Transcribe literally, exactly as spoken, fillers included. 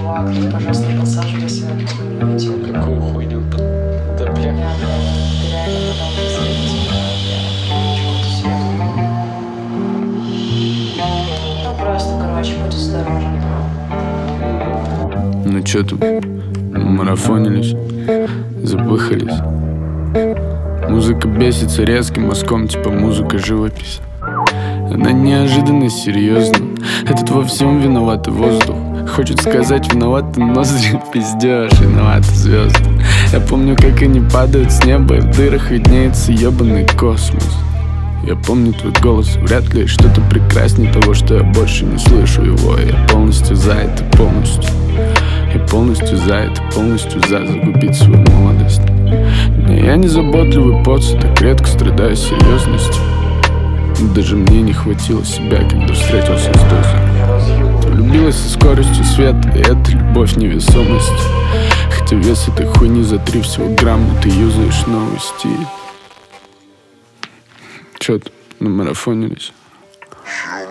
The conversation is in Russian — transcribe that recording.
чувак, ты, пожалуйста, не подсаживайся, не уйти. Какую хуйню? Да, бля. Реально, ты реально потом встретишься, я чего-то свету. Ну просто, короче, будь осторожен. Ну чё тут, марафонились, запыхались. Музыка бесится резким мазком, типа музыка живопись. Она неожиданно серьезна. Этот во всем виноват воздух. Хочет сказать виноваты ноздри, пиздёж, виноваты звезды. Я помню, как они падают с неба, и в дырах виднеется ебаный космос. Я помню твой голос, вряд ли что-то прекраснее того, что я больше не слышу его. Я полностью за это, полностью. Я полностью за это, полностью за загубить свою молодость. Но я не заботливый поцу, так редко страдаю серьезностью. Даже мне не хватило себя, когда встретился с дозой. Влюбилась со скоростью света, и это любовь невесомости. Хотя вес этой хуйни за три всего грамма, ты юзаешь новый стиль. Чё-то намарафонились.